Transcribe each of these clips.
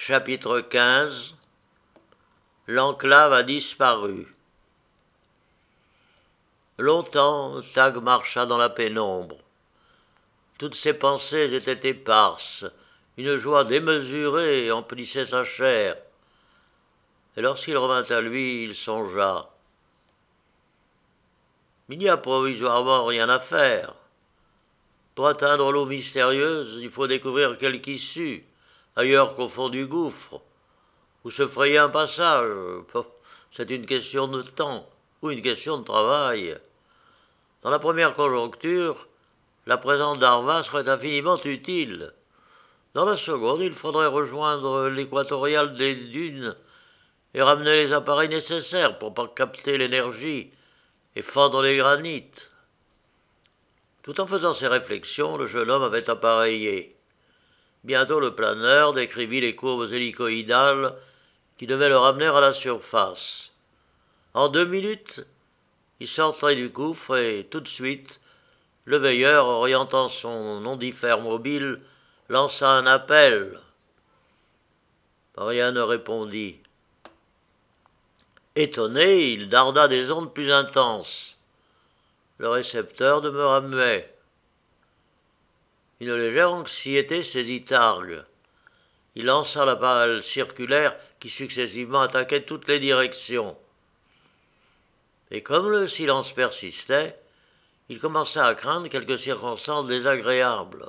Chapitre 15. L'enclave a disparu. Longtemps, Tag marcha dans la pénombre. Toutes ses pensées étaient éparses, une joie démesurée emplissait sa chair. Et lorsqu'il revint à lui, il songea. Il n'y a provisoirement rien à faire. Pour atteindre l'eau mystérieuse, il faut découvrir quelque issue, ailleurs qu'au fond du gouffre, ou se frayer un passage. C'est une question de temps ou une question de travail. Dans la première conjoncture, la présence d'Arva serait infiniment utile. Dans la seconde, il faudrait rejoindre l'équatorial des dunes et ramener les appareils nécessaires pour capter l'énergie et fendre les granites. Tout en faisant ces réflexions, le jeune homme avait appareillé. Bientôt le planeur décrivit les courbes hélicoïdales qui devaient le ramener à la surface. En 2 minutes, il sortait du gouffre et, tout de suite, le veilleur, orientant son ondifère mobile, lança un appel. Rien ne répondit. Étonné, il darda des ondes plus intenses. Le récepteur demeura muet. Une légère anxiété saisit Targ. Il lança l'appareil circulaire qui successivement attaquait toutes les directions. Et comme le silence persistait, il commença à craindre quelques circonstances désagréables.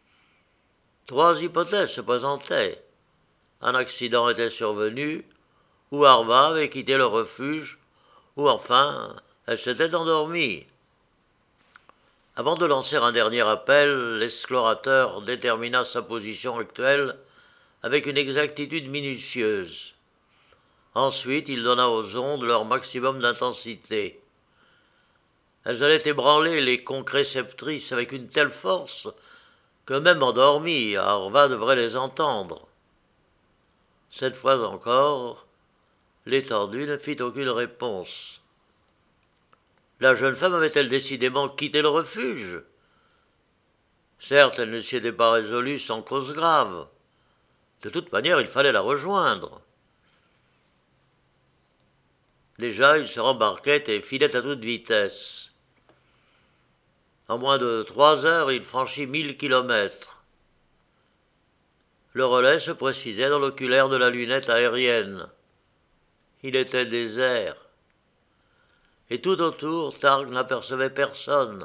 3 hypothèses se présentaient. Un accident était survenu, ou Arva avait quitté le refuge, ou enfin, elle s'était endormie. Avant de lancer un dernier appel, l'explorateur détermina sa position actuelle avec une exactitude minutieuse. Ensuite, il donna aux ondes leur maximum d'intensité. Elles allaient ébranler les conques réceptrices avec une telle force que même endormi, Arva devrait les entendre. Cette fois encore, l'étendue ne fit aucune réponse. La jeune femme avait-elle décidément quitté le refuge? Certes, elle ne s'y était pas résolue sans cause grave. De toute manière, il fallait la rejoindre. Déjà, il se rembarquait et filait à toute vitesse. En moins de 3 heures, il franchit 1000 kilomètres. Le relais se précisait dans l'oculaire de la lunette aérienne. Il était désert. Et tout autour, Targ n'apercevait personne.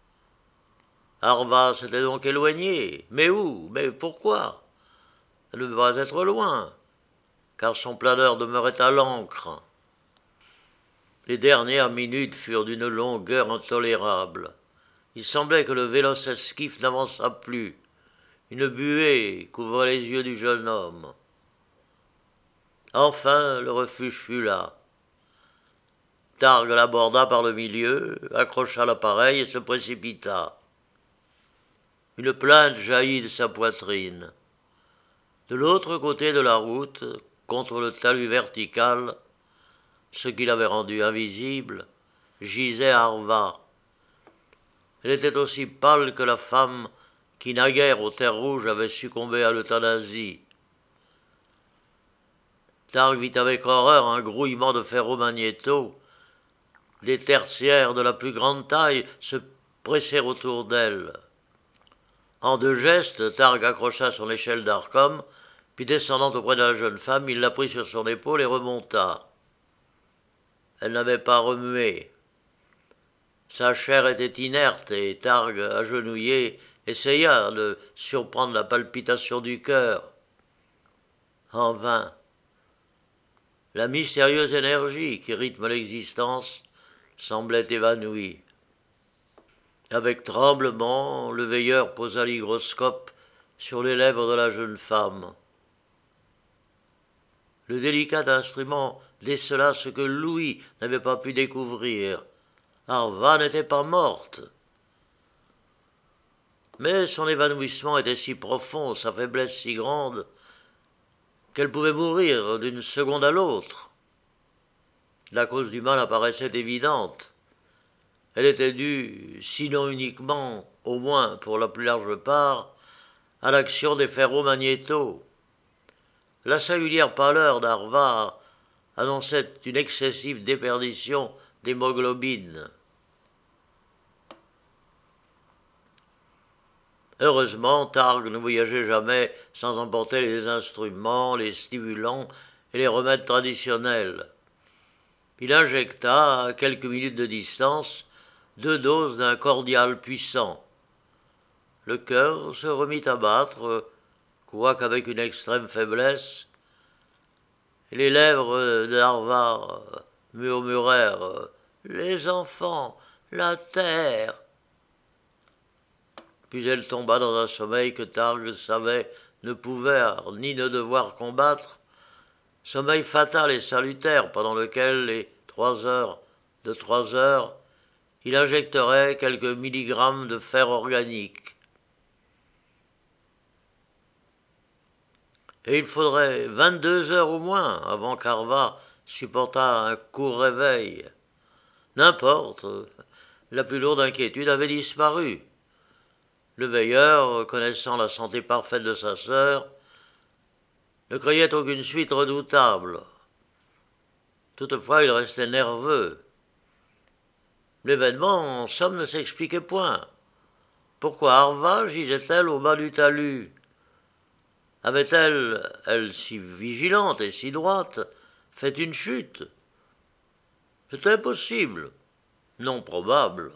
Arva s'était donc éloignée. Mais où? Mais pourquoi? Elle ne devait pas être loin, car son planeur demeurait à l'ancre. Les dernières minutes furent d'une longueur intolérable. Il semblait que le véloce esquif n'avançât plus. Une buée couvrait les yeux du jeune homme. Enfin, le refuge fut là. Targ l'aborda par le milieu, accrocha l'appareil et se précipita. Une plainte jaillit de sa poitrine. De l'autre côté de la route, contre le talus vertical, ce qui l'avait rendu invisible, gisait Arva. Elle était aussi pâle que la femme qui naguère aux terres rouges avait succombé à l'euthanasie. Targ vit avec horreur un grouillement de ferromagnéto, des tertiaires de la plus grande taille se presser autour d'elle. En 2 gestes, Targ accrocha son échelle d'Arcom, puis descendant auprès de la jeune femme, il la prit sur son épaule et remonta. Elle n'avait pas remué. Sa chair était inerte et Targ, agenouillé, essaya de surprendre la palpitation du cœur. En vain. La mystérieuse énergie qui rythme l'existence semblait évanouie. Avec tremblement, le veilleur posa l'hygroscope sur les lèvres de la jeune femme. Le délicat instrument décela ce que Louis n'avait pas pu découvrir. Arva n'était pas morte. Mais son évanouissement était si profond, sa faiblesse si grande, qu'elle pouvait mourir d'une seconde à l'autre. La cause du mal apparaissait évidente. Elle était due, sinon uniquement, au moins pour la plus large part, à l'action des ferromagnétos. La singulière pâleur d'Harvard annonçait une excessive déperdition d'hémoglobine. Heureusement, Targ ne voyageait jamais sans emporter les instruments, les stimulants et les remèdes traditionnels. Il injecta, à quelques minutes de distance, 2 doses d'un cordial puissant. Le cœur se remit à battre, quoiqu'avec une extrême faiblesse, et les lèvres d'Harvard murmurèrent « Les enfants, la terre !» Puis elle tomba dans un sommeil que Targ savait ne pouvait ni ne devoir combattre, sommeil fatal et salutaire pendant lequel les 3 heures, il injecterait quelques milligrammes de fer organique. Et il faudrait 22 heures au moins avant qu'Harvard supportât un court réveil. N'importe, la plus lourde inquiétude avait disparu. Le veilleur, connaissant la santé parfaite de sa sœur, ne craignait aucune suite redoutable. Toutefois, il restait nerveux. L'événement, en somme, ne s'expliquait point. Pourquoi Harvard gisait-elle au bas du talus? Avait-elle, elle si vigilante et si droite, fait une chute? C'était possible, non probable.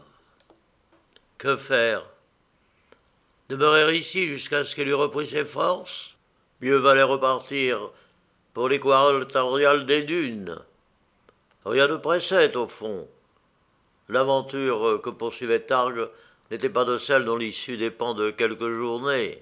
Que faire? Demeurer ici jusqu'à ce qu'elle eût repris ses forces? Mieux valait repartir pour l'équatorial des dunes. Rien ne pressait, au fond. L'aventure que poursuivait Targ n'était pas de celle dont l'issue dépend de quelques journées.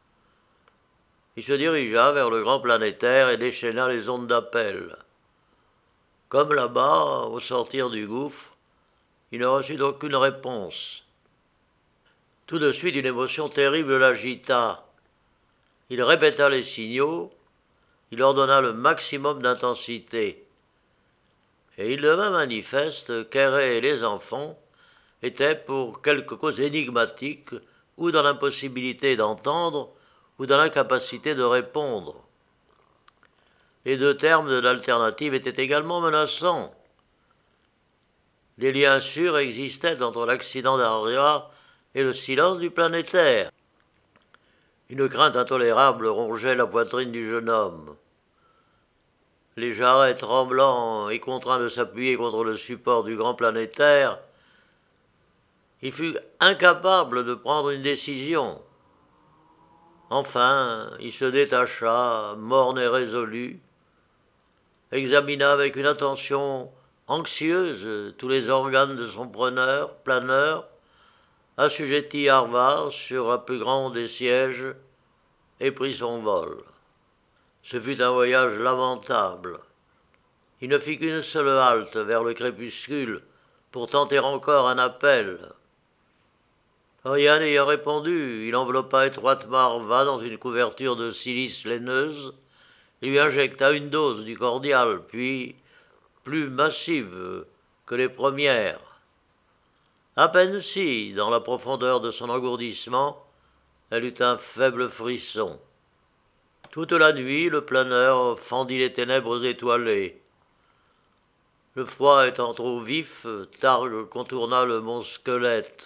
Il se dirigea vers le grand planétaire et déchaîna les ondes d'appel. Comme là-bas, au sortir du gouffre, il ne reçut aucune réponse. Tout de suite, une émotion terrible l'agita. Il répéta les signaux, il ordonna le maximum d'intensité. Et il devint manifeste qu'Airé et les enfants étaient, pour quelque cause énigmatique, ou dans l'impossibilité d'entendre, ou dans l'incapacité de répondre. Les 2 termes de l'alternative étaient également menaçants. Des liens sûrs existaient entre l'accident d'Aria et le silence du planétaire. Une crainte intolérable rongeait la poitrine du jeune homme. Les jarrets tremblants et contraints de s'appuyer contre le support du grand planétaire, il fut incapable de prendre une décision. Enfin, il se détacha, morne et résolu, examina avec une attention anxieuse tous les organes de son planeur, assujettit Harvard sur un plus grand des sièges et prit son vol. Ce fut un voyage lamentable. Il ne fit qu'une seule halte vers le crépuscule pour tenter encore un appel. Rien n'ayant répondu, il enveloppa étroitement Harvard dans une couverture de silice laineuse et lui injecta une dose du cordial, puis, plus massive que les premières. À peine si, dans la profondeur de son engourdissement, elle eut un faible frisson. Toute la nuit, le planeur fendit les ténèbres étoilées. Le froid étant trop vif, Targ contourna le mont Squelette.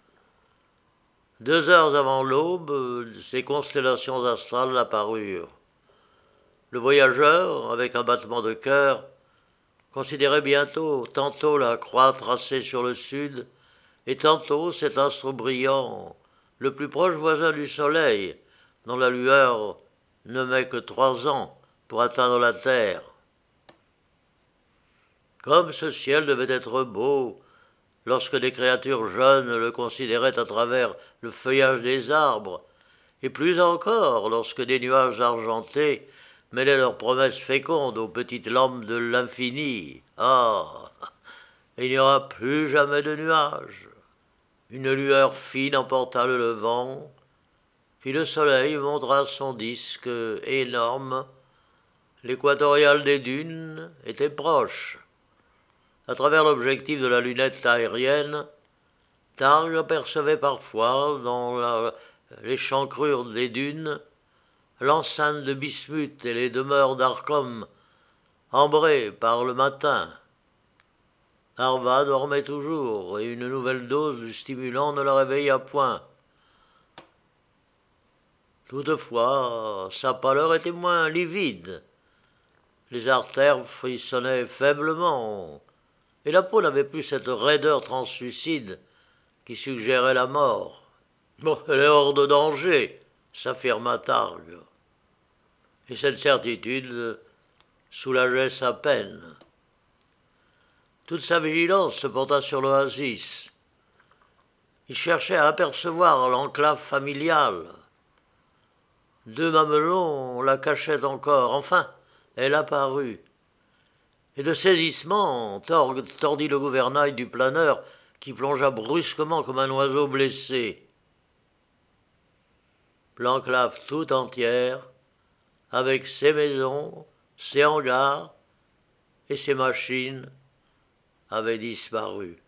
2 heures avant l'aube, ces constellations astrales apparurent. Le voyageur, avec un battement de cœur, considérait bientôt tantôt la croix tracée sur le sud, et tantôt cet astre brillant, le plus proche voisin du soleil, dont la lueur ne met que 3 ans pour atteindre la terre. Comme ce ciel devait être beau, lorsque des créatures jeunes le considéraient à travers le feuillage des arbres, et plus encore lorsque des nuages argentés mêlaient leurs promesses fécondes aux petites lampes de l'infini. Ah, il n'y aura plus jamais de nuages. Une lueur fine emporta le levant, puis le soleil montra son disque énorme. L'équatorial des dunes était proche. À travers l'objectif de la lunette aérienne, Targ apercevait parfois, dans l'échancrure des dunes, l'enceinte de Bismuth et les demeures d'Arcom, ambrées par le matin. Arva dormait toujours, et une nouvelle dose de stimulant ne la réveilla point. Toutefois, sa pâleur était moins livide. Les artères frissonnaient faiblement, et la peau n'avait plus cette raideur translucide qui suggérait la mort. « Bon, elle est hors de danger, » s'affirma Targue. Et cette certitude soulageait sa peine. Toute sa vigilance se porta sur l'oasis. Il cherchait à apercevoir l'enclave familiale. 2 mamelons la cachaient encore. Enfin, elle apparut. Et de saisissement, Torg tordit le gouvernail du planeur qui plongea brusquement comme un oiseau blessé. L'enclave tout entière, avec ses maisons, ses hangars et ses machines, avait disparu.